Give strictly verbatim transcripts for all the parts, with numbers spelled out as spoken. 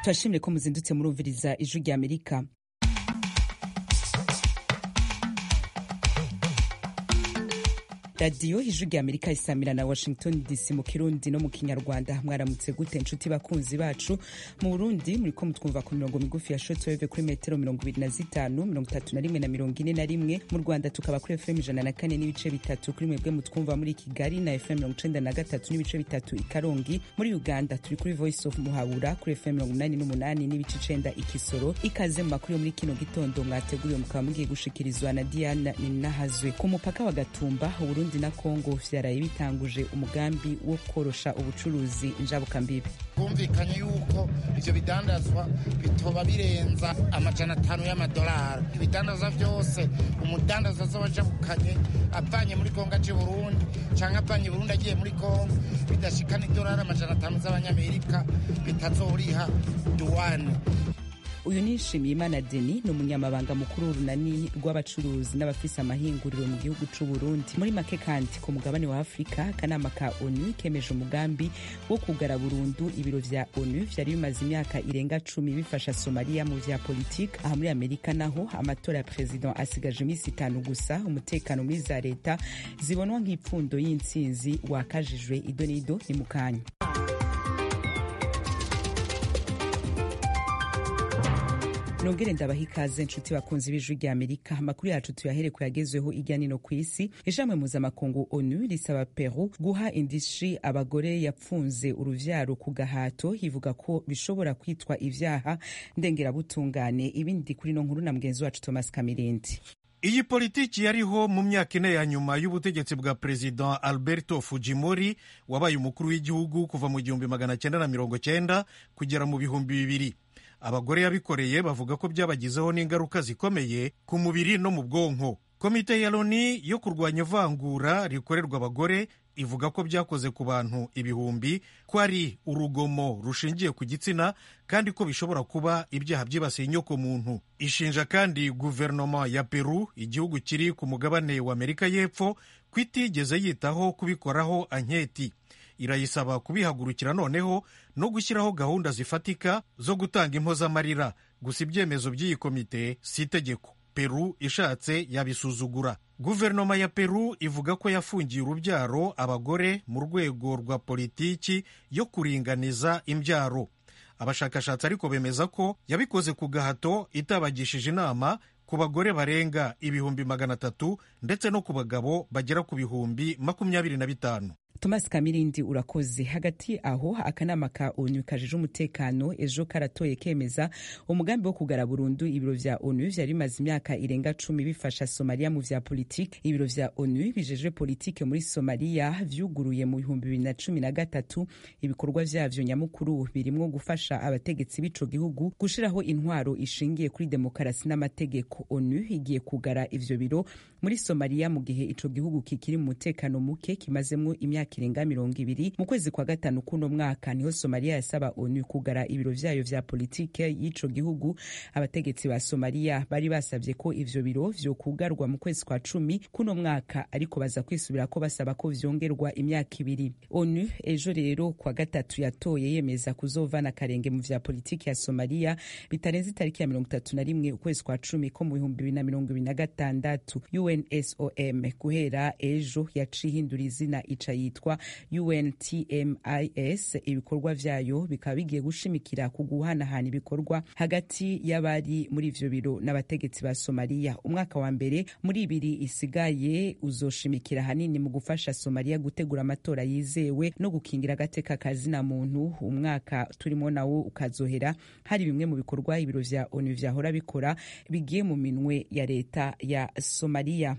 turashimire ko muzindutse murumviriza ijwi rya Amerika. radiyo ijwi rya Amerika isamira na Washington D C mu Kirundi no mu Kinyarwanda. Mwaramutse gute nshuti bakunzi bacu? Mu Burundi muriko mutwumva ku mirongo migufi ya shortwave kuri metero mirongo ibiri na zitanu, mirongo itatu na rimwe na mirongo ine na rimwe. Mu Rwanda tukaba kuri F M ijana na kane n'ibice bitatu kuri mwebwe mutwumva muri Kigali, na F M mirongo icenda na gatatu n'ibice bitatu i Karongi. Muri Uganda turi kuri Voice of Muhabura kuri F M mirongo umunani n'umunani n'ibice icenda i Kisoro. Ikaze mu makuru yo muri kino gitondo mwateguriwe mukaba mugiye gushikirizwa na Diana Ninahazwe. Ku mupaka wa Gatumba Burundi na Kongo vyaraye bitanguje umugambi wo korosha ubucuruzi njabukambibi. Bumvikanye yuko ivyo bidandazwa bitoba birenza amajana atanu y'amadolari. Ibidandazwa vyose umudandaza azobajabukanye avanye muri Kongo aje Burundi canke avanye Burundi agiye muri Kongo bidashikana idolari amajana atanu z'abanyamerika bitazoriha duwane. Uyu ni Nshimiyimana Denis, ni umunyamabanga mukuru w'urunani rw'abacuruzi n'abafise amahinguriro mu gihugu c'u Burundi. Muri make kandi ku mugabane wa Afrika, akanama ka ONU kemeje umugambi wo kugara burundu ibiro vya ONU vyari bimaze imyaka irenga cumi bifasha Somalia mu vya politike. Aha muri Amerika naho amatora ya president asigaje imisi itanu gusa, umutekano muri za leta zibonwa nk'ipfundo y'intsinzi wakajijwe. Idonido ni mukanya. Nongere ndabaha ikaze nshuti bakunzi b'ijwi rya Amerika. Amakuru yacu tuyahere kuyagezweho irya nino kw'isi. Ijamwe mpuzamakungu ONU risaba Peru guha indishi abagore yapfunze uruvyaro ku gahato, ivuga ko bishobora kwitwa ivyaha ndengerabutungane. Ibindi kuri no nkuru na mugenzi wacu Thomas Kamirindi. Iyi politiki yariho mu myaka ine ya nyuma y'ubutegetsi bwa President Alberto Fujimori wabaye umukuru w'igihugu kuva mu gihumbi magana cyenda na mirongo cyenda kugera mu bihumbi bibiri. Abagore yabikoreye bavuga ko byabagizeho n'ingaruka zikomeye ku mubiri no mu bwonko. Komite ya Loni yo kurwanya ivangura rikorerwa abagore ivuga ko byakoze ku bantu ibihumbi ko ari urugomo rushingiye ku gitsina kandi ko bishobora kuba ibyaha byibasiye inyoko muntu. Ishinja kandi guverinoma ya Peru, igihugu kiri ku mugabane wa Amerika y'Epfo, ko itigeze yitaho kubikoraho anketi. Irayisaba kubihagurukira noneho no gushyiraho gahunda zifatika zo gutanga impozamarira. Gusa ibyemezo by'iyi komite si itegeko. Peru ishatse yabisuzugura. Guverinoma ya Peru ivuga ko yafungiye urubyaro abagore mu rwego rwa politiki yo kuringaniza imbyaro. Abashakashatsi ariko bemeza ko yabikoze ku gahato, itabagishije inama ku bagore barenga ibihumbi magana atatu ndetse no ku bagabo bagera ku bihumbi makumyabiri na bitanu. Thomas Kamirindi urakoze. Hagati aho akanama ka ONU kajije umutekano ejo karatoye kemeza umugambi wo kugara burundu ibiro vya ONU vyari bimaze imyaka irenga cumi bifasha Somalia mu vya politike. Ibiro vya ONU bijejwe politike muri Somalia vyuguruye mu bihumbi bibiri na cumi na gatatu. Ibikorwa vyavyo nyamukuru birimwo gufasha abategetsi b'ico gihugu gushiraho intwaro ishingiye kuri demokarasi n'amategeko. ONU igiye kugara ivyo biro muri Somalia mu gihe ico gihugu kikiri mu mutekano muke kimazemwo imyaka irenga mirongo ibiri. Mu kwezi kwa gatanu kuno mwaka niho Somalia yasaba ONU kugara ibiro vyayo vya politike y'ico gihugu. Abategetsi ba Somalia bari basavye ko ivyo biro vyo kugarwa mu kwezi kwa cumi kuno mwaka, ariko baza kwisubira ko basaba ko vyongerwa imyaka ibiri. ONU ejo rero kwa gatatu yatoye yemeza kuzovana karenge mu vya politike ya Somalia bitarenze itariki ya mirongo itatu na rimwe ukwezi kwa cumi ko mu bihumbi bibiri na mirongo ibiri na gatandatu. U N S O M guhera ejo yaciye ihindura izina ica yitwa U N T M I S. Ibikorwa vyayo bikaba bigiye gushimikira ku guhanahana ibikorwa hagati y'abari muri ivyo biro n'abategetsi ba Somalia. Umwaka wa mbere muri ibiri isigaye uzoshimikira hanini mu gufasha Somalia gutegura amatora yizewe no gukingira agateka kazina muntu. Umwaka turimo nawo ukazohera hari bimwe mu bikorwa ibiro vya ONU vyahora bikora bigiye mu minwe ya leta ya Somalia.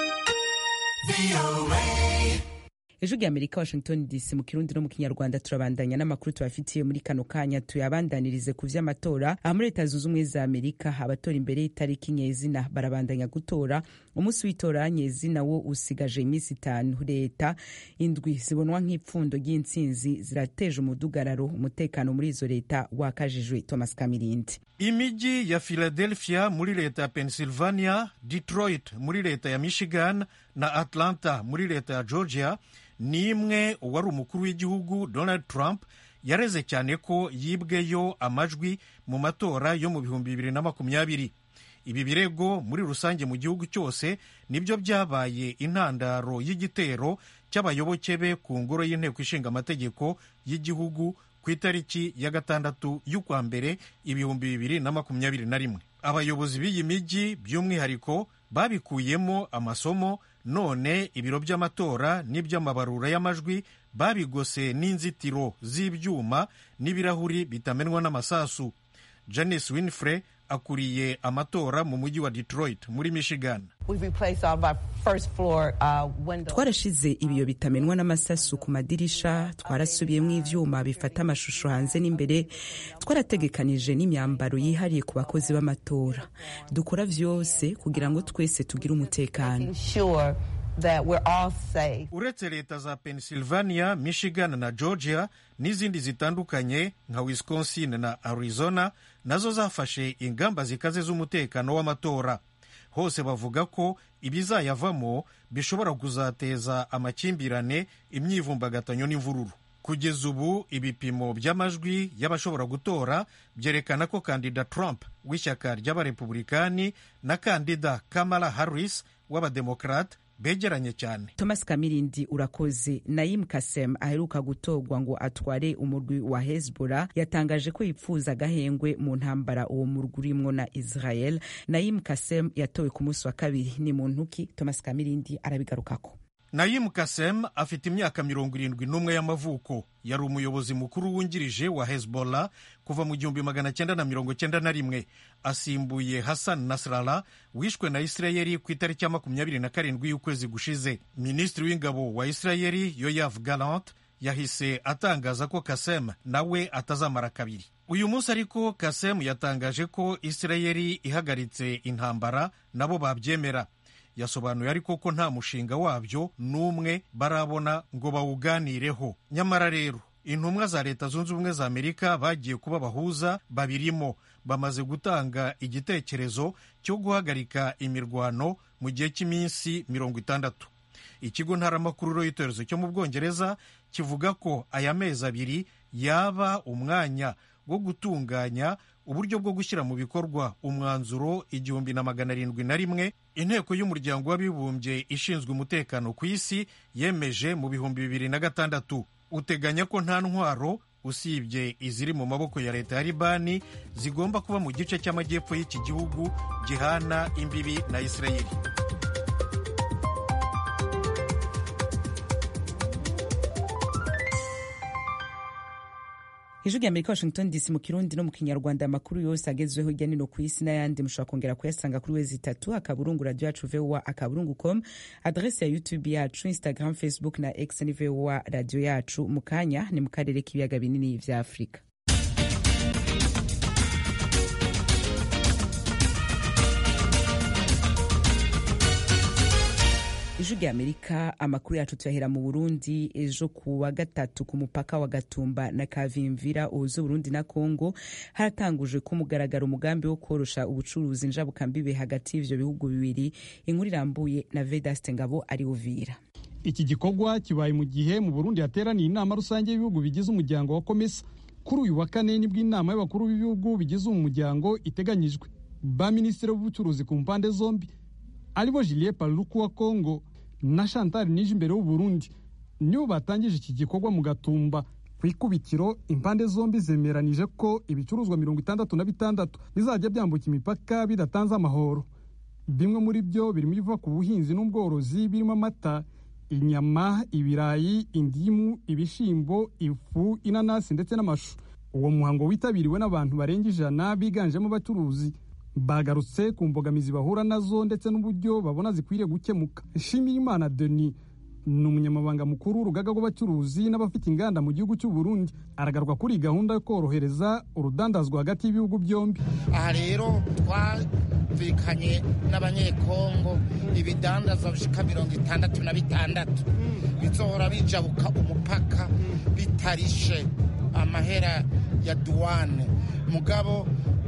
Ejo rya Amerika Washington D C mu Kirundi no mu Kinyarwanda. Turabandanya n'amakuru tubafitiye muri kano kanya. Tuyabandanirize ku vy'amatora. Aha muri Leta Zunze Ubumwe za Amerika abatora imbere y'itariki nyezina barabandanya gutora. Umunsi w'itora nyezina wo usigaje imisi itanu. Leta indwi zibonwa nk'ipfundo ry'intsinzi zirateje umudugararo. Umutekano muri izo leta wakajijwe. Thomas Kamirindi. Imiji ya Philadelphia muri leta ya Pennsylvania, Detroit muri leta ya Michigan na Atlanta muri leta ya Georgia ni imwe uwari umukuru w'igihugu Donald Trump yareze cyane ko yibweyo amajwi mu matora yo mu bihumbi bibiri na makumyabiri. Ibi birego muri rusange mu gihugu cyose nibyo byabaye intandaro y'igitero cy'abayoboke be ku ngoro y'inteko ishinga amategeko y'igihugu ku itariki ya gatandatu y'ukwa mbere ibihumbi bibiri na makumyabiri na rimwe. Abayobozi b'iyi mijyi by'umwihariko babikuyemo amasomo, none ibiro by'amatora n'iby'amabarura y'amajwi babigose n'inzitiro z'ibyuma n'ibirahuri bitamenwa n'amasasu. Janice Winfrey akuriye amatora mu mujyi wa Detroit muri Michigan. Twarashize ibiyo bitamenwa n'amasasu ku madirisha, twarasubiyemo ivyuma bifata amashusho hanze n'imbere, twarategekanije n'imyambaro yihariye ku bakozi b'amatora. Dukora vyose kugira ngo twese tugire umutekano. Uretse leta za Pennsylvania, Michigan na Georgia n'izindi zitandukanye nka Wisconsin na Arizona nazo zafashe ingamba zikaze z'umutekano w'amatora. Hose bavuga ko ibizayavamo bishobora kuzateza amakimbirane, imyivumbagatanyo n'imvururu. Kugeza ubu ibipimo by'amajwi y'abashobora gutora byerekana ko kandida Trump w'ishyaka ry'abarepublikani na kandida Kamala Harris w'abademokrate begeranye cyane. Thomas Kamirindi urakoze. Naim Kasem aheruka gutorwa ngo atware umurwi wa Hezbollah yatangaje ko yipfuza agahengwe mu ntambara uwo murwi urimwo na Israel. Naim Kasem yatowe ku munsi wa kabiri. Ni muntu ki? Thomas Kamirindi arabigarukako. Naim Kasem afite imyaka mirongo irindwi n'umwe y'amavuko. Yari umuyobozi mukuru wungirije wa Hezbollah kuva mu gihumbi magana cyenda na mirongo cyenda na rimwe. Asimbuye Hassan Nasrallah wishwe na Israeli ku itariki ya makumyabiri na karindwi y'ukwezi gushize. Minisitiri w'ingabo wa Israeli Yoav Gallant yahise atangaza ko Kasem nawe atazamara kabiri. Uyu munsi ariko Kasem yatangaje ko Israeli ihagaritse intambara nabo babyemera. Yasobanuye ariko ko nta mushinga wabyo n'umwe barabona ngo bawuganireho. Nyamara rero intumwa za Leta Zunze Ubumwe za Amerika bagiye kuba bahuza babirimo bamaze gutanga igitekerezo cyo guhagarika imirwano mu gihe cy'iminsi mirongo itandatu. Ikigo ntaramakuru Reuters cyo mu Bwongereza kivuga ko aya mezi abiri yaba umwanya wo gutunganya uburyo bwo gushyira mu bikorwa umwanzuro igihumbi na magana arindwi na rimwe inteko y'umuryango w'abibumbye ishinzwe umutekano ku isi yemeje mu bihumbi bibiri na gatandatu. Uteganya ko nta ntwaro usibye iziri mu maboko ya leta ya Libani zigomba kuba mu gice cy'amajyepfo y'iki gihugu gihana imbibi na Israeli. Ijwi rya Amerika Washington D C mu Kirundi no mu Kinyarwanda. Amakuru yose agezweho hirya no hino ku isi n'ayandi mushobora kongera kuyasanga kuri wezi itatu akaburungu radio yacu V O A akaburungu com, adresse ya YouTube yacu, Instagram, Facebook na X ni V O A radio yacu. Mu kanya ni mu karere k'ibiyaga binini vya Afrika. Ijwi rya Amerika, amakuru yacu tuyahera mu Burundi. Ejo ku wa gatatu ku mupaka wa Gatumba na Kavimvira uhuza Burundi na Kongo haratangujwe ku mugaragaro umugambi wo korosha ubucuruzi njabukambibe hagati y'ivyo bihugu bibiri. Inkuru irambuye na Vedaste Ngabo ari Uvira. Iki gikorwa kibaye mu gihe mu Burundi hateraniye inama rusange y'ibihugu bigize umuryango wa Komesa. Kuri uyu wa kane nibwo inama y'abakuru b'ibihugu bigize umuryango iteganyijwe. Ba minisitiri w'ubucuruzi ku mpande zombi aribo Julien Paluku wa Kongo na Chantal Nijimbere w'u Burundi nibo batangije iki gikorwa mu Gatumba. Ku ikubitiro impande zombi zemeranije ko ibicuruzwa mirongo itandatu na bitandatu bizajya byambuka imipaka bidatanze amahoro. Bimwe muri byo birimo biva ku buhinzi n'ubworozi, birimo amata, inyama, ibirayi, indimu, ibishimbo, ifu, inanasi ndetse n'amashu. Uwo muhango witabiriwe n'abantu barenga ijana biganjemo abacuruzi. Bagarutse ku mbogamizi bahura nazo ndetse n'uburyo babona zikwiriye gukemuka. Shimiyimana Denis ni umunyamabanga mukuru w'urugaga rw'abacuruzi n'abafite inganda mu gihugu cy'u Burundi. Aragaruka kuri gahunda yo korohereza urudandazwa hagati y'ibihugu byombi. Aha rero twumvikanye n'abanyekongo ibidandazwa bishika mirongo itandatu na bitandatu bizohora bijabuka umupaka bitarishe amahera ya duwane. Mugabo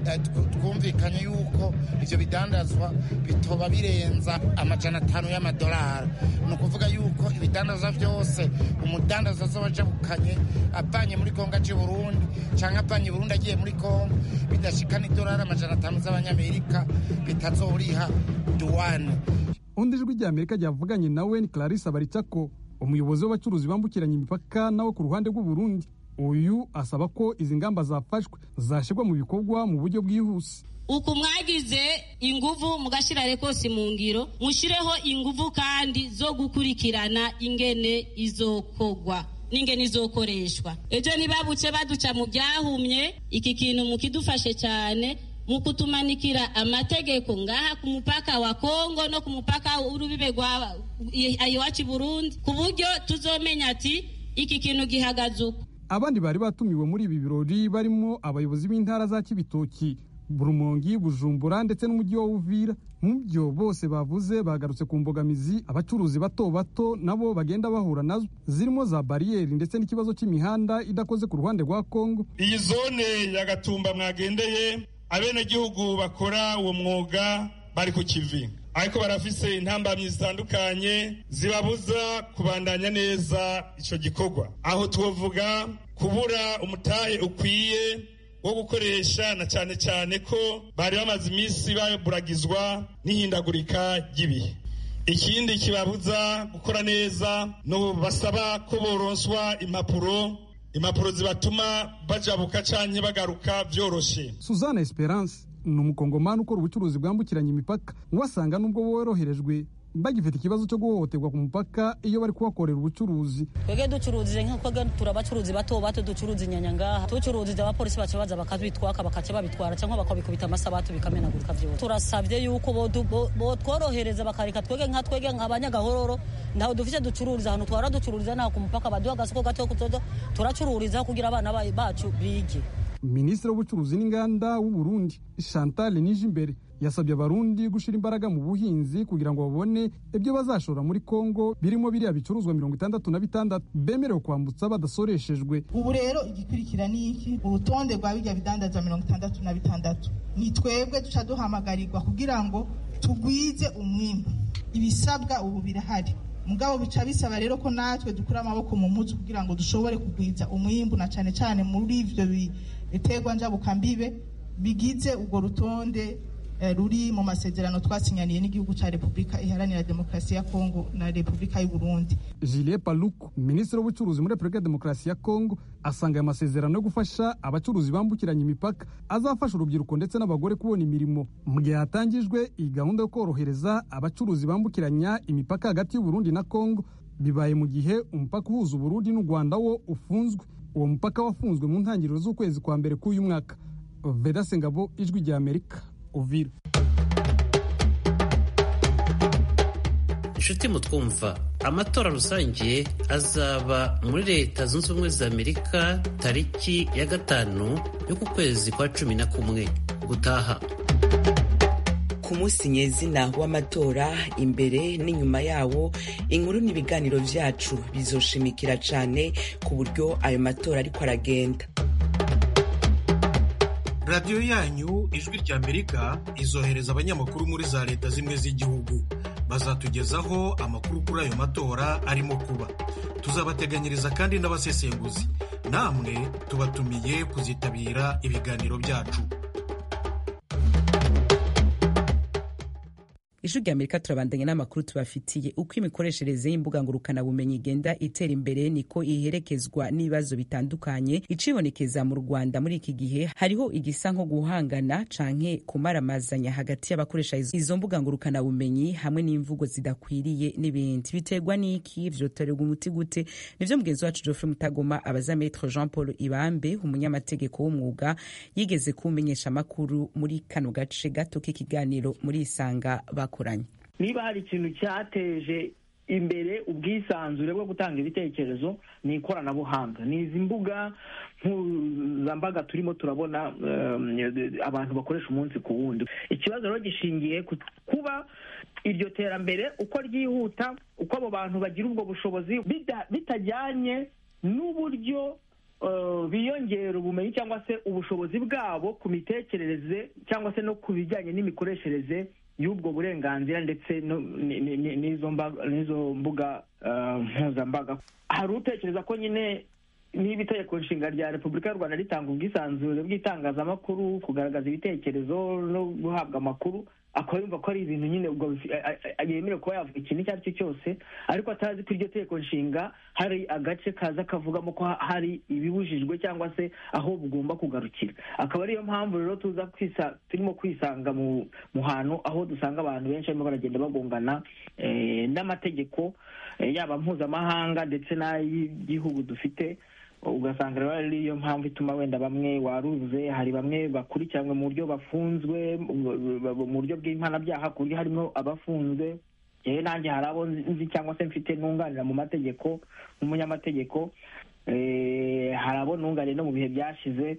twumvikanye yuko ivyo bidandazwa bitoba birenza amajana atanu y'amadolari. Ni ukuvuga yuko ibidandazwa vyose umudandaza azoba ajabukanye avanye muri Kongo aje Burundi canke avanye Burundi agiye muri Kongo bidashikana idolari amajana atanu z'abanyamerika bitazoriha duwane. Undi ijwi rya Amerika ryavuganye nawe ni Clarisse Barichako, umuyobozi w'abacuruzi bambukiranya imipaka nawe ku ruhande rw'u Burundi. Uyu asaba ko izi ngamba zafashwe zashirwa mu bikorwa mu buryo bwihuse. Uku mwagize inguvu mugashira rekosi mu ngiro, mushireho inguvu kandi zo gukurikirana ingene izokogwa n'ingene izokoreshwa. Ejo nibabuce baduca mu byahumye, iki kintu mukidufashe cyane mu kutumanikira amategeko ngaha ku mupaka wa Kongo no ku mupaka urubibe rwa iwacu Burundi, ku buryo tuzomenya ati iki kintu gihagaze uko. Abandi bari batumiwe muri ibi birori barimo abayobozi b'intara za Kibitoki, Rumonge, Bujumbura ndetse n'umujyi wa Uvira. Mu byo bose bavuze bagarutse ku mbogamizi abacuruzi bato bato nabo bagenda bahura nazo, zirimo za bariyeri ndetse n'ikibazo cy'imihanda idakoze ku ruhande rwa Kongo. Iyi zone ya Gatumba mwagendeye, abene gihugu bakora uwo mwuga bari ku kivi, ariko barafise intambamyi zitandukanye zibabuza kubandanya neza ico gikorwa. Aho tuvuga kubura umutahe ukwiye wo gukoresha, na cyane cyane ko bari bamaze iminsi baburagizwa n'ihindagurika ry'ibihe. Ikindi kibabuza gukora neza no basaba ko boronswa impapuro impapuro zibatuma bajabuka canke bagaruka vyoroshe. Suzanne Esperance ni umukongomani ukora ubucuruzi bwambukiranya imipaka, wasanga nubwo woroherejwe bagifite ikibazo cyo guhohoterwa ku mupaka iyo bari kuhakorera ubucuruzi. Twege ducuruzije nk'uko turabacuruzi bato bato ducuruza inyanya ngaha, tucuruzije abapolisi bacu baza bakabitwaka bakace babitwara cyangwa bakabikubita amasabatu bikamenagurika vyose. Turasabye yuko bo tworohereza bakarika twege nka twege nk'abanyagahororo ndaho dufite ducururiza ahantu twara ducururiza naho ku mupaka baduha gasoko gato kutodo turacururiza kugira abana bacu bige. Minisitiri w'ubucuruzi n'inganda w'u Burundi Chantal Nijimbere yasabye abarundi gushira imbaraga mu buhinzi kugira ngo babone ibyo bazashora muri Kongo, birimo biriya bicuruzwa mirongo itandatu na bitandatu bemerewe kwambutsa badasoreshejwe. Ubu rero igikurikira ni iki? Urutonde rwa bijya bidandaza mirongo itandatu na bitandatu ni twebwe duca duhamagarirwa kugira ngo tugwize umwimbu. Ibisabwa ubu birahari, mugabo bica bisaba rero ko natwe dukura amaboko mu muzi kugira ngo dushobore kugwiza umwimbu, na cyane cyane muri ivyo biterwa njabukambibe bigize ubwo rutonde ruri mu masezerano twasinyaniye n'igihugu cya Repubulika Iharanira Demokarasi ya Kongo na Repubulika y'u Burundi. Julien Paluku, Minisitiri w'ubucuruzi muri Repubulika ya Demokarasi ya Kongo, asanga aya masezerano yo gufasha abacuruzi bambukiranya imipaka azafasha urubyiruko ndetse n'abagore kubona imirimo. Mu gihe hatangijwe iyi gahunda yo korohereza abacuruzi bambukiranya imipaka hagati y'u Burundi na Kongo, bibaye mu gihe umupaka uhuza Burundi n'u Rwanda wo ufunzwe. Uwo mupaka wafunzwe mu ntangiriro z'ukwezi kwa mbere k'uyu mwaka. Veda Sengabo, Ijwi rya Amerika, Uvira. Inshuti mutwumva, amatora rusange azaba muri Leta Zunze Ubumwe za Amerika tariki ya gatanu yo ku kwezi kwa cumi na kumwe gutaha. Ku munsi nyezina w'amatora, imbere n'inyuma yawo, inkuru n'ibiganiro vyacu bizoshimikira cane ku buryo ayo matora ariko aragenda. Radiyo yanyu Ijwi rya Amerika izohereza abanyamakuru muri za leta zimwe z'igihugu, bazatugezaho amakuru kuri ayo matora arimo kuba. Tuzabateganyiriza kandi n'abasesenguzi, namwe tubatumiye kuzitabira ibiganiro byacu. Ijwi rya Amerika turabandanya n'amakuru tubafitiye. Uko imikoreshereze y'imbuga ngurukana bumenyi igenda itera imbere, niko iherekezwa n'ibibazo bitandukanye icibonekeza mu Rwanda muri iki gihe. Hariho igisa nko guhangana canke kumaramazanya hagati y'abakoresha izo mbuga ngurukana bumenyi hamwe n'imvugo zidakwiriye n'ibindi. Biterwa n'iki? Vyotorerwa umuti gute? Nivyo mugenzi wacu Geoffrey Mutagoma abaza Maître Jean Paul Ibambe, umunyamategeko w'umwuga, yigeze kumenyesha amakuru muri kano gace gato k'ikiganiro muri Isanga bakoranye. Niba hari ikintu cyateje imbere ubwisanzure bwo gutanga ibitekerezo ni ikoranabuhanga, ni izi mbuga mpuzambaga turimo turabona um, abantu bakoresha umunsi ku wundi. Ikibazo rero gishingiye kuba iryo terambere uko ryihuta, uko abo bantu bagira ubwo bushobozi bitajyanye n'uburyo biyongera ubumenyi cyangwa se ubushobozi bwabo ku mitekerereze cyangwa se no ku bijyanye n'imikoreshereze y'ubwo burenganzira ndetse n'izo mbuga mpuzambaga. Hari utekereza ko nyine niba itegeko nshinga rya Repubulika y'u Rwanda ritanga ubwisanzure bw'itangazamakuru, kugaragaza ibitekerezo no guhabwa amakuru, akaba yumva ko ari ibintu nyine ubwo yemerewe kuba yavuga ikintu icyo ari cyo cyose, ariko atazi ko iryo tegeko nshinga hari agace kaza kavugamo ko hari ibibujijwe cyangwa se aho bugomba kugarukira. Akaba ariyo mpamvu rero tuza kwisa turimo kwisanga mu hantu aho dusanga abantu benshi barimo baragenda bagongana n'amategeko yaba mpuzamahanga ndetse n'ay'igihugu dufite. Ugasanga rero ariyo mpamvu ituma wenda bamwe waruze, hari bamwe bakurikiranwe mu buryo bafunzwe mu buryo bw'impanabyaha, ku buryo harimo abafunzwe. Yewe nanjye hari abo nzi cyangwa se mfite nunganira mu mategeko nk'umunyamategeko, hari abo nunganira no mu bihe byashize.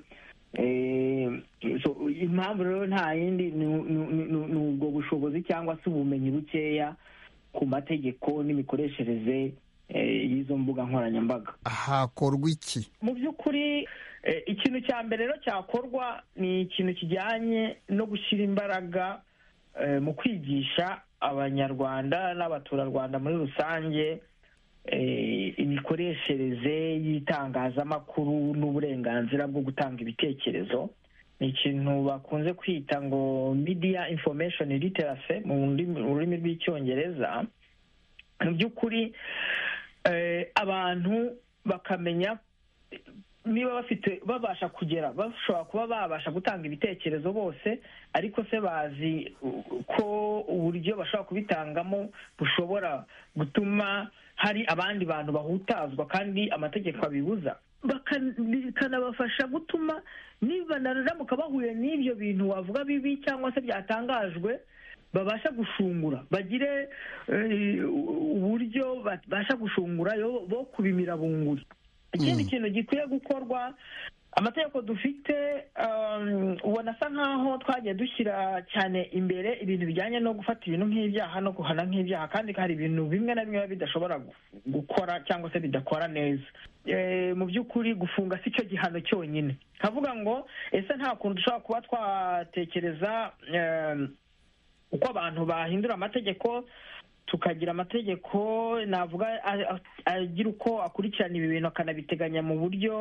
Impamvu rero nta yindi ni ubwo bushobozi cyangwa se ubumenyi bukeya ku mategeko n'imikoreshereze y'izo mbuga nkoranyambaga. Hakorwa iki? Mu by'ukuri ikintu cya mbere rero cyakorwa ni ikintu kijyanye no gushyira imbaraga mu kwigisha abanyarwanda n'abaturarwanda muri rusange imikoreshereze y'itangazamakuru n'uburenganzira bwo gutanga ibitekerezo. Ni ikintu bakunze kwita ngo media information literacy mu rurimi rw'icyongereza. Mu by'ukuri abantu bakamenya niba bafite babasha kugera bashobora kuba babasha gutanga ibitekerezo bose, ariko se bazi ko uburyo bashobora kubitangamo bushobora gutuma hari abandi bantu bahutazwa kandi amategeko abibuza. Bakanabafasha gutuma niba naramuka bahuye n'ibyo bintu wavuga bibi cyangwa se byatangajwe, babasha gushungura, bagire uburyo babasha gushungura bo kubimira bunguri. Ikindi kintu gikwiye gukorwa, amategeko dufite ubona asa nkaho twagiye dushyira cyane imbere ibintu bijyanye no gufata ibintu nk'ibyaha no guhana nk'ibyaha, kandi hari ibintu bimwe na bimwe bidashobora gukora cyangwa se bidakora neza. Mu by'ukuri gufunga si cyo gihano cyonyine. Kavuga ngo ese nta kuntu dushobora kuba twatekereza uko abantu bahindura amategeko, tukagira amategeko navuga agira uko akurikirana ibi bintu akanabiteganya mu buryo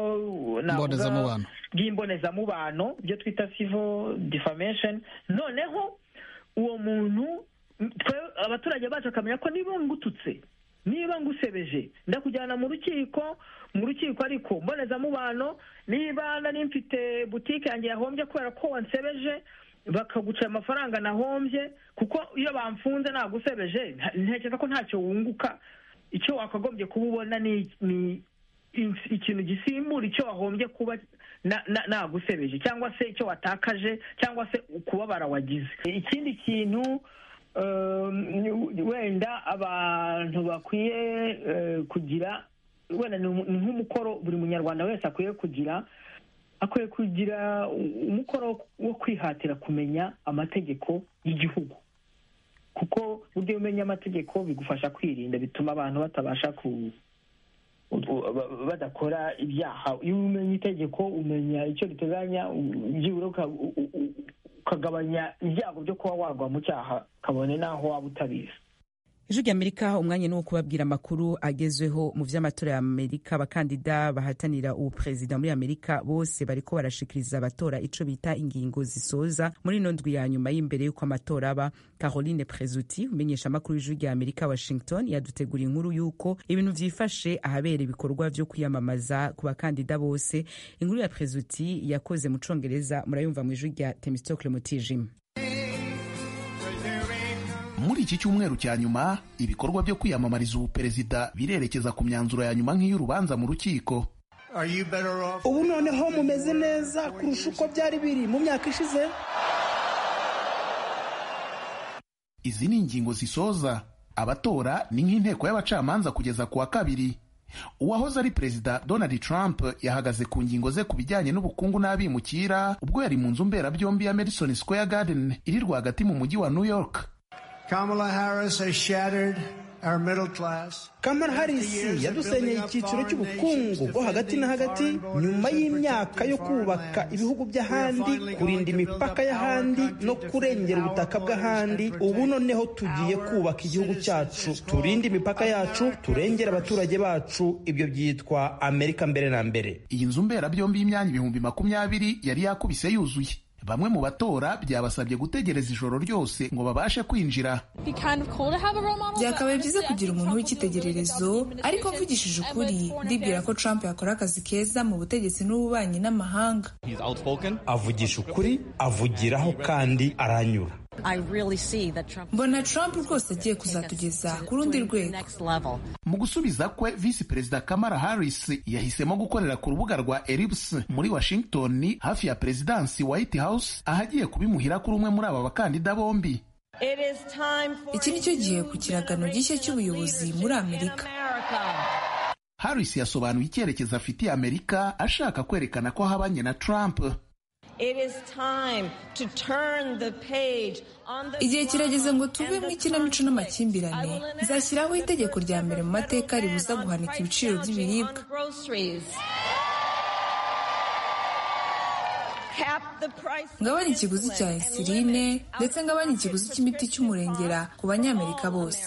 bw'imbonezamubano, byo twita civil defamation. Noneho uwo muntu abaturage bacu akamenya ko niba ngututse, niba ngusebeje, ndakujyana mu rukiko mu rukiko ariko mbonezamubano. Niba nari mfite butike yanjye yahombye kubera ko wansebeje, bakaguca amafaranga nahombye, kuko iyo bamfunze nagusebeje ntekereza ko ntacyo wunguka. Icyo wakagombye kuba ubona ni ikintu gisimbura icyo wahombye kuba nagusebeje cyangwa se icyo watakaje cyangwa se ukubabara wagize. Ikindi kintu wenda abantu bakwiye kugira, wenda ni nk'umukoro buri munyarwanda wese akwiye kugira, akwiye kugira umukoro wo kwihatira kumenya amategeko y'igihugu, kuko buryo umenya amategeko bigufasha kwirinda, bituma abantu batabasha ku badakora ibyaha. Iyo umenya itegeko umenya icyo riteganya, byibura ukagabanya ibyago byo kuba wagwa mu cyaha kabone naho waba utabizi. Ijwi ry'Amerika, umwanya ni wo kubabwira amakuru agezweho mu vy'amatora ya Amerika. Abakandida bahatanira ubu perezida muri Amerika bose bariko barashikiriza abatora ico bita ingingo zisoza muri ino ndwi ya nyuma y'imbere y'uko amatora aba. Caroline Presutti, umenyesha amakuru y'Ijwi ry'Amerika Washington, yadutegura inkuru y'uko ibintu vyifashe ahabera ibikorwa vyo kwiyamamaza ku bakandida bose. Inkuru ya Presutti yakoze mu Congereza, murayumva mu Ijwi rya Temistocle Mutijima. Muri iki cyumweru cya nyuma ibikorwa byo kwiyamamariza ubu perezida birerekeza ku myanzuro ya nyuma nk'iy'urubanza mu rukiko. Ubu noneho mumeze neza kurusha uko byari biri mu myaka ishize. Izi ni ingingo zisoza. Abatora ni nk'inteko y'abacamanza kugeza ku wa kabiri. Uwahoze ari perezida Donald Trump yahagaze ku ngingo ze ku bijyanye n'ubukungu n'abimukira ubwo yari mu nzu mberabyombi ya Madison Square Garden iri rwagati mu mujyi wa New York. Kamala Harris has shattered Kamala Harris yadusenyeye icyiciro cy'ubukungu bwo hagati na hagati nyuma y'imyaka yo kubaka ibihugu by'ahandi, kurinda imipaka y'ahandi no kurengera ubutaka bw'ahandi. Ubu noneho tugiye kubaka igihugu cyacu, turinde imipaka yacu, turengera abaturage bacu. Ibyo byitwa Amerika mbere na mbere. Iyi nzu mberabyombi y'imyanya ibihumbi makumyabiri yari yakubise yuzuye. Bamwe mu batora byabasabye gutegereza ijoro ryose ngo babashe kwinjira. Byakabaye byiza kugira umuntu w'icyitegererezo, ariko mvugishije ukuri ndibwira ko Trump yakora akazi keza mu butegetsi n'ububanyi n'amahanga. Avugisha ukuri, avugiraho kandi aranyura. Mbona Trump rwose agiye kuzatugeza ku rundi rwego. Mu gusubiza kwe, Visi Perezida Kamala Harris yahisemo gukorera ku rubuga rwa Ellipse muri Washington hafi ya Perezidansi White House, ahagiye kubimuhira kuri umwe muri aba bakandida bombi. Iki ni cyo gihe ku kiragano gishya cy'ubuyobozi muri Amerika. Harris yasobanuye icyerekezo afitiye Amerika, ashaka kwerekana ko ahabanye na Trump. Igihe kirageze ngo tuve mu ikinamico n'amakimbirane. Nzashyiraho itegeko rya mbere mu mateka ribuza guhanika ibiciro by'ibiribwa. Ngabanya ikiguzi cya insuline ndetse ngabanya ikiguzi cy'imiti cy'umurengera ku banyamerika bose.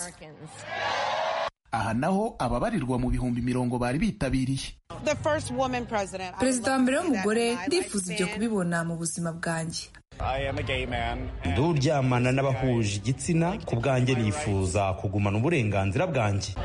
Aha naho ababarirwa mu bihumbi mirongo bari bitabiriye. Perezida wa mbere w'umugore, ndifuza ibyo kubibona mu buzima bwanjye. Nduryamana n'abahuje igitsina, ku bwanjye nifuza kugumana uburenganzira bwanjye.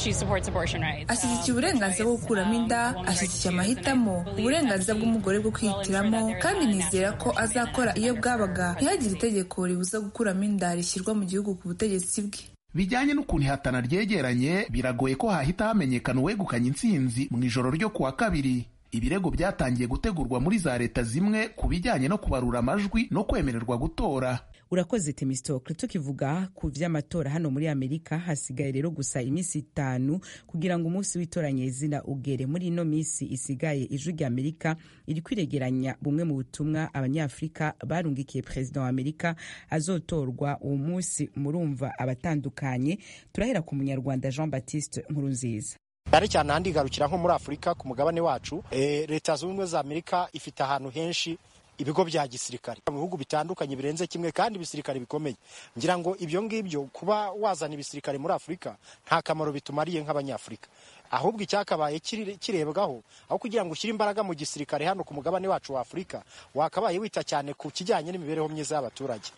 Ashyigikiye uburenganzira bwo gukuramo inda, ashyigikiye amahitamo, uburenganzira bw'umugore bwo kwihitiramo, kandi nizera ko azakora iyo bwabaga ntihagire itegeko ribuza gukuramo inda rishyirwa mu gihugu ku butegetsi bwe. Bijyanye n'ukuntu ihatana ryegeranye, biragoye ko hahita hamenyekana uwegukanye intsinzi mu ijoro ryo kuwa kabiri. Ibirego byatangiye gutegurwa muri za leta zimwe ku bijyanye no kubarura amajwi no kwemererwa gutora. Urakoze Temistokle. Tukivuga ku vy'amatora hano muri Amerika, hasigaye rero gusa iminsi itanu kugira ngo umunsi w'itoranya izina ugere. Muri ino minsi isigaye, ijwi rya Amerika iri kwiregeranya bumwe mu butumwa abanyafrika barungikiye Perezida wa Amerika azotorwa uwo munsi. Murumva abatandukanye, turahera ku munyarwanda Jean Baptiste Nkurunziza. Cyane cyane handi garukira nko muri Afurika ku mugabane wacu, e, leta z'ubumwe za Amerika ifite ahantu henshi ibigo bya gisirikare mu bihugu bitandukanye birenze kimwe kandi ibisirikare bikomeye. Ngira ngo ibyo ngibyo kuba wazana ibisirikare muri Afurika nta kamaro bitumariye nk'abanyafrika, ahubwo icyakabaye kirebwaho aho kugira ngo ushyire imbaraga mu gisirikare hano ku mugabane wacu wa Afurika, wakabaye wita cyane ku kijyanye n'imibereho myiza y'abaturage,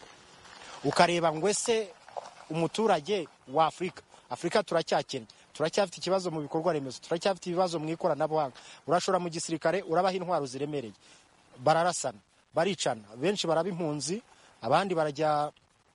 ukareba ngo ese umuturage wa Afurika Afurika turacyakennye, turacyafite ikibazo mu bikorwa remezo, turacyafite ibibazo mu ikoranabuhanga. Urashora mu gisirikare urabaha intwaro ziremereye, bararasana, baricana, benshi baraba impunzi, abandi barajya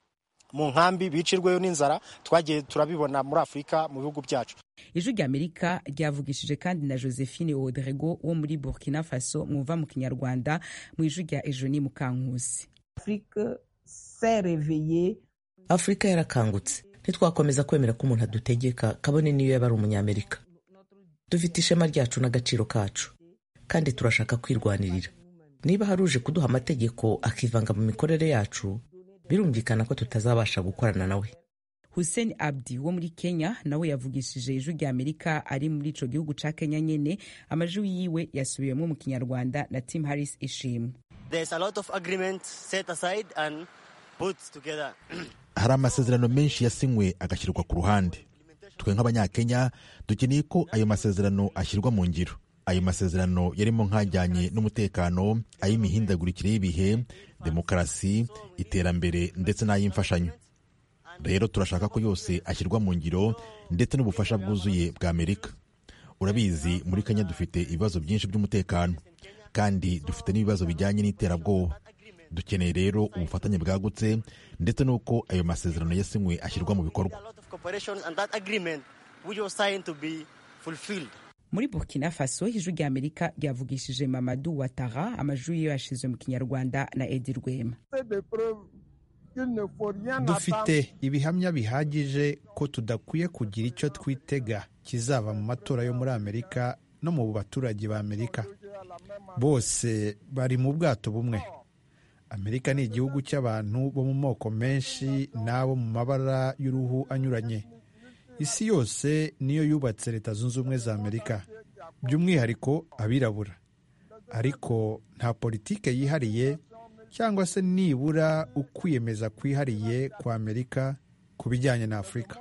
mu nkambi bicirweyo n'inzara. Twagiye turabibona muri Afurika mu bihugu byacu. Ijwi rya Amerika ryavugishije kandi na Josephine Odrego wo muri Burkina Faso, mwumva mu Kinyarwanda mu ijwi rya Ejoni Mukankusi. Afrika s'est réveillée. Afrika yarakangutse. Ntitwakomeza kwemera ko umuntu adutegeka kabone niyo yaba ari umunyamerika. Dufite ishema ryacu n'agaciro kacu, kandi turashaka kwirwanirira. Niba haruje kuduha amategeko akivanga mu mikorere yacu, birumvikana ko tutazabasha gukorana nawe. Hussein Abdi wo muri Kenya nawe yavugishije ijwi rya Amerika ari muri ico gihugu ca Kenya nyene. Amajwi yiwe yasubiyemo mu Kinyarwanda na Tim Harris Ishimwe. There's a lot of agreements set aside and put together. Hari amasezerano menshi yasinywe agashyirwa ku ruhande. Twe nk'abanyakenya dukeneye ko ayo masezerano ashyirwa mu ngiro. Ayo masezerano yarimo nkajyanye n'umutekano, ay'imihindagurikire y'ibihe, demokarasi, iterambere ndetse n'ay'imfashanyo. Rero turashaka ko yose ashyirwa mu ngiro ndetse n'ubufasha bwuzuye bwa Amerika. Urabizi muri Kenya dufite ibibazo byinshi by'umutekano, kandi dufite n'ibibazo bijyanye n'iterabwoba. Dukeneye rero ubufatanye bwagutse ndetse n'uko ayo masezerano yasinywe ashyirwa mu bikorwa. Muri Burkina Faso, ijwi rya Amerika ryavugishije Mamadou Ouattara. Amajwi ye yashizwe mu Kinyarwanda na Edi Rwema. Dufite ibihamya bihagije ko tudakwiye kugira icyo twitega kizava mu matora yo muri Amerika no mu baturage ba Amerika. Bose bari mu bwato bumwe. Amerika ni igihugu cy'abantu bo mu moko menshi n'abo mu mabara y'uruhu anyuranye. isi yose niyo yubatse leta zunze ubumwe za amerika, by'umwihariko abirabura, ariko nta politike yihariye cyangwa se nibura ukwiyemeza kwihariye kwa amerika ku bijyanye na Afurika.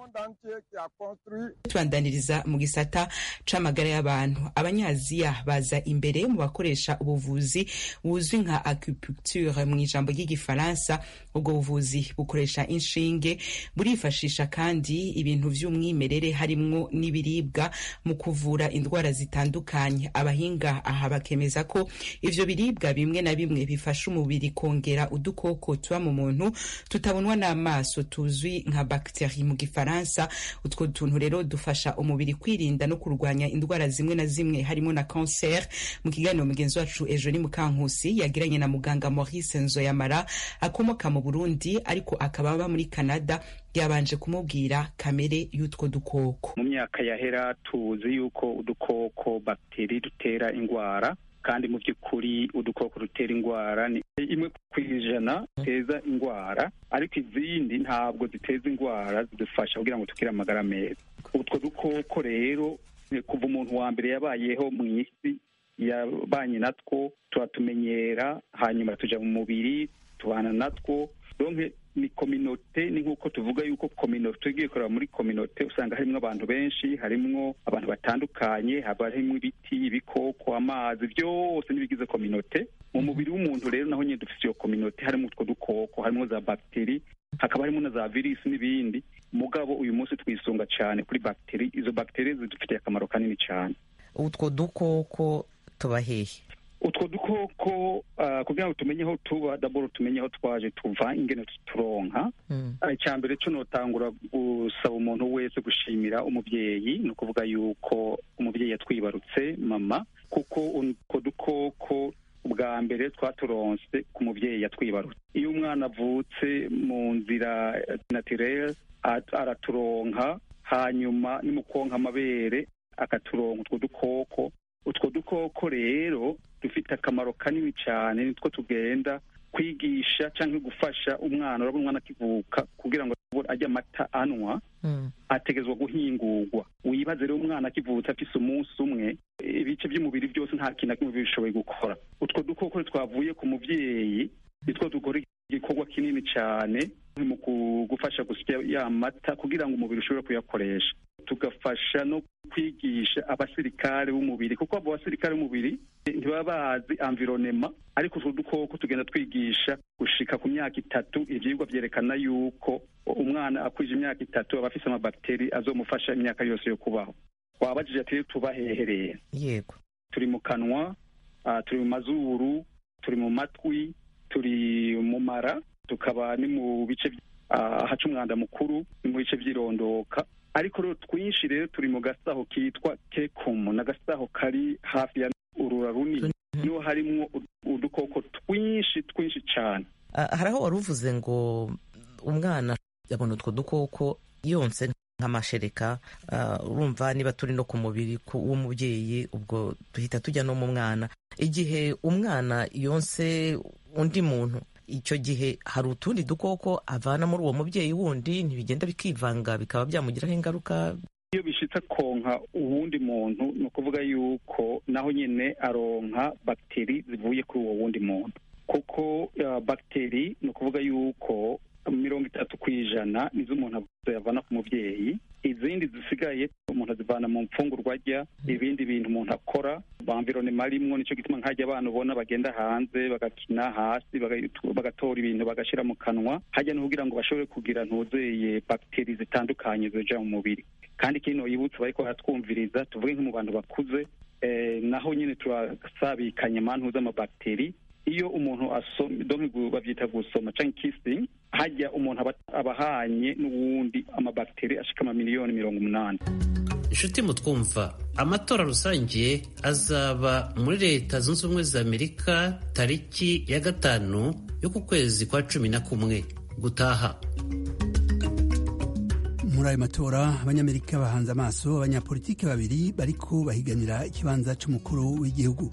tubandaniriza mu gisata c'amagara y'abantu. Abanyaziya baza imbere mu bakoresha ubuvuzi buzwi nka acupuncture mu ijambo ry'igifaransa. Ubwo buvuzi bukoresha inshinge, burifashisha kandi ibintu vy'umwimerere harimwo n'ibiribwa mu kuvura indwara zitandukanye. Abahinga aha bakemeza ko ivyo biribwa bimwe na bimwe bifasha umubiri kongera udukoko tuba mu muntu tutabonwa n'amaso tuzwi nka bakteri mu gifaransa. Utwo tuntu rero dufasha umubiri kwirinda no kurwanya indwara zimwe na zimwe harimo na cancer. Mu kiganiro mugenzi wacu ejo ni Mukankusi yagiranye na muganga Maurice Nzoyamara akomoka mu Burundi ariko akaba aba muri Canada, yabanje kumubwira kamere y'utwo dukoko. Mu myaka yahera tuzi yuko udukoko bakteri dutera ingwara, kandi mu by'ukuri udukoko dutera ingwara ni imwe kwijana ziteza ingwara, ariko izindi ntabwo ziteza ingwara, zidufasha kugira ngo tukire amagara meza. Utwo dukoko rero kuva umuntu wa mbere yabayeho mu isi yabanye natwo, turatumenyera, hanyuma tuja mu mubiri tubana natwo. Donc ni communauté, ni nkuko tuvuga yuko communauté tugiye kureba muri communauté usanga harimo abantu benshi, harimo abantu batandukanye, haba harimo ibiti, ibikoko, amazi, byose nibigize communauté. Mu mubiri w'umuntu rero naho nyine dufite iyo communauté, harimo utwo dukoko, harimo za bakteri, hakaba harimo na za virus n'ibindi. Mugabo uyu munsi twisunga cyane kuri bakteri. Izo bakteri zidufitiye akamaro kanini cyane. Utwo dukoko tuba hehe? Utwo dukoko uh, kugira ngo tumenye aho tuba, d'abord tumenye aho twaje tuva, ingene turonka. Mm. Icyambere cyo notangura gusaba umuntu wese gushimira umuvyeyi, no kuvuga yuko umuvyeyi yatwibarutse mama, kuko utwo dukoko ubwa mbere twaturonse ku muvyeyi yatwibarutse. Iyo umwana avutse mu nzira naturelle araturonka, hanyuma ni mu konka amabere akaturonka utwo dukoko. Utwo dukoko rero dufite akamaro kanini cyane, nitwo tugenda kwigisha cyangwa gufasha umwana. Urabona umwana akivuka kugira ngo ajye amata anwa, mm. ategezwa guhingurwa. Wibaze rero umwana akivutse afise umunsi umwe, ibice by'umubiri byose nta kintu kimwe bishoboye gukora. Utwo dukoko twavuye ku muvyeyi nitwo dukora igikorwa kinini cyane mu gufasha gusya ya mata kugira ngo umubiri ushobore kuyakoresha. Tugafasha no kwigisha abasirikare b'umubiri, kuko abo basirikare b'umubiri ntibaba bazi environnement, ariko utwo dukoko tugenda twigisha gushika ku myaka itatu. Ivyigwa vyerekana yuko umwana akwije imyaka itatu aba afise amabakteri azomufasha imyaka yose yo kubaho. Wabajije ati tubahehereye? Yego, turi mu kanwa, uh, turi mu mazuru, turi mu matwi, turi mu mara, tukaba ni mu bice ahaca uh, umwanda mukuru, ni mu bice by'irondoka. Ariko rero twinshi rero turi mu gasaho kitwa kekumu, na gasaho kari hafi ya urura runini, niho harimwo udukoko twinshi twinshi cyane. Uh, hari aho wari uvuze ngo umwana yabona utwo dukoko yonse nk'amashereka. Uh, urumva niba turi no ku mubiri w'umubyeyi, ubwo duhita tujya no mu mwana. Igihe umwana yonse undi muntu, icyo gihe hari utundi dukoko avana muri uwo mubyeyi wundi, ntibigenda bikivanga bikaba byamugiraho ingaruka. Iyo bishitse konka uwundi muntu, ni ukuvuga yuko naho nyine aronka bakteri zivuye kuri uwo wundi muntu, kuko uh, bakteri ni ukuvuga yuko mirongo itatu ku ijana nizo umuntu yavana ku muvyeyi, izindi zisigaye umuntu azivana mu mfungurwa arya, ibindi bintu umuntu akora, environnement arimwo. Nico gituma nkajya abantu ubona bagenda hanze bagakina hasi, bagatora ibintu bagashira mu kanwa, hajya no kugira ngo bashobore kugira ntuzeye bakteri zitandukanye zija mu mubiri. Kandi kino yibutse bariko hatwumviriza, tuvuge nko mu bantu bakuze, eh, naho nyine turasabikanye mantu z'amabakteri. Iyo umuntu asoma, donc bavyita gusoma cyangwa kissing, hajya umuntu abahanye n'uwundi amabakteri ashika ama miliyoni mirongo umunani. Inshuti mutwumva, amatora rusange azaba muri Leta Zunze Ubumwe za Amerika tariki ya gatanu yo ku kwezi kwa cumi na kumwe gutaha. Muri ayo matora abanyamerika bahanze amaso abanyapolitiki babiri bariko bahiganira ikibanza c'umukuru w'igihugu.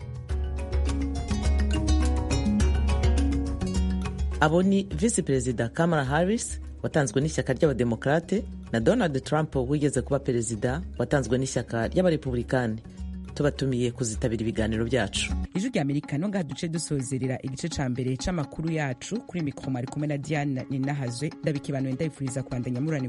Abo ni Vice Perezida Kamala Harris watanzwe n'ishyaka ry'abademokrate na Donald Trump wigeze kuba perezida watanzwe n'ishyaka ry'abarepublikani. Tubatumiye kuzitabira ibiganiro byacu. Ijwi rya Amerika no ngaha duce dusozerera igice ca mbere c'amakuru yacu. Kuri mikoro ari kumwe na Diane Ninahazwe. Ndabikibanuye ndabifuriza kwandanya murane